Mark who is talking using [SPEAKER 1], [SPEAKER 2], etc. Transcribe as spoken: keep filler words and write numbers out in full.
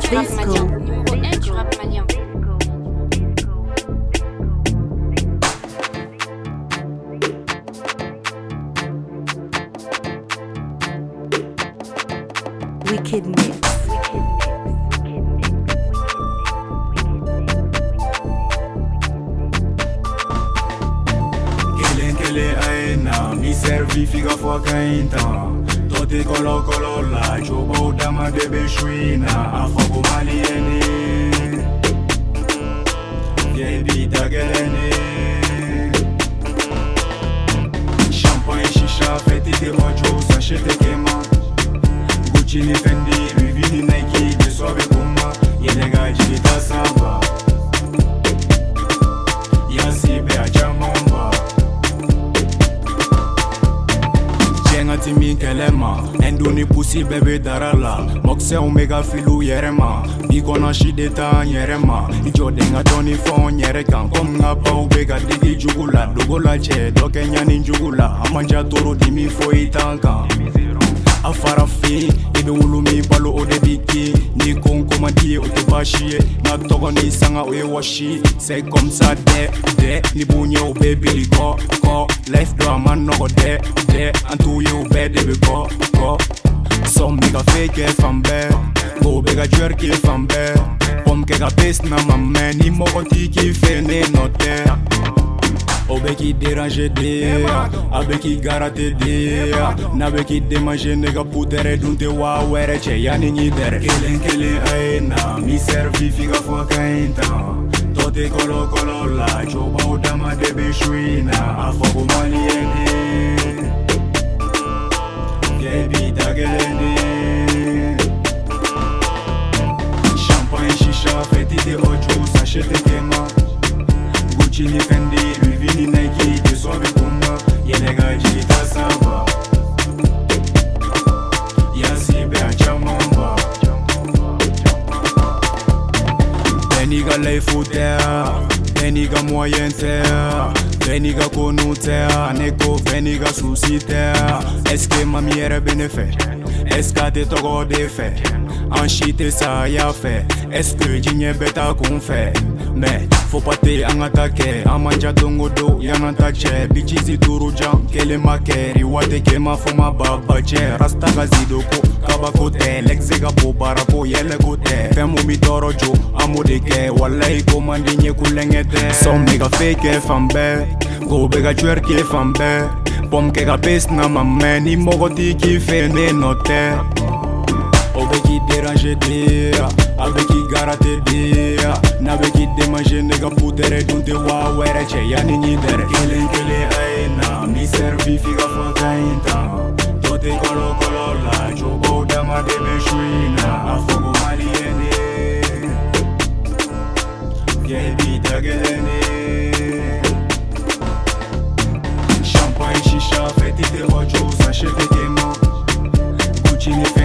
[SPEAKER 1] du rap malien. Numéro un du rap malien.
[SPEAKER 2] Wicked Mix.
[SPEAKER 3] Kelen kele aena, mi servi figa fwa kainta. Tote kolo kolo la, joba udama de beshuina. Afako maliene, gebi dagelene. Champagne shisha, fete te mojo, sachet te kema. Gucci ni Fendi, Louis V ni Nike, de sobe kuma. Yenega jita samba, yasibe achamamba. Jenga timi kelema, enduni pussy bebe darala. Mokse omega filu yerema, bigona shideta yerema. Ijo denga toni fon yerekan, kom nga pa ubega digi jugula. Dogola che, doke nyani jugula. Amanja toro dimi fo itanka. Afara fi, ibe ulumi balo ode biki. Ni kon komadi o te bashie. Na togo ni sanga o e washi. C'est comme ça de, de. Ni bunye o baby li ko, ko. Life do a man no go de, de. Antu ye o be de be ko, ko. Som nigga fake e fambe. Go bega jerk e fambe. Pom ke ga best na mamme. Ni mo konti ki fe ne note. Obe ki dérange de, abe ki garate de. Nabe ki demanje nega putere dunte wa were che yani nyidere. Kelen kele aena, mi servi figa fwa kainta. Tote kolo kolo la, joba udama de beshuina. Afoko maliene, gebi dagelene. Champagne shisha, feti de ojo, sachet te kema. Gucci ni Fendi, Louis V ni Nike, de sobe kuma. Yenega jita samba, yasibe achamamba. Beniga life ou terre, beniga moyen terre. Beniga konou terre, neko beniga souci terre. Est-ce que mami ere bénéfait? Est-ce que te togo de fait? Enchite ça y'a fait. Est-ce que jigne beta qu'on fait? Mais faut pas te en attaquer. Amanja dongo do yana tache. Bichizi turu jam kele makeri. Wate kema foma babache. Rasta gazidoko kabako te. Lexega po barako yele gote. Femo mi toro jo amode ke. Wallahi komandi nye kulengete. Some nigga fake fambe. Go bega twerk fambe. Pom ke ga best na mamme. Ni mogoti ki fe ne note. Obe ki dérange de, abe ki garate de. Nabe ki demanje nega putere dunte wa were che yani nyidere. Kelen kele aena, mi servi figa fwa kainta. Tote kolo kolo la, jobo udama de beshuina. Afoko maliene, gebi dagelene. Champagne shisha, feti te ojo, sachet te kema. Gucci ni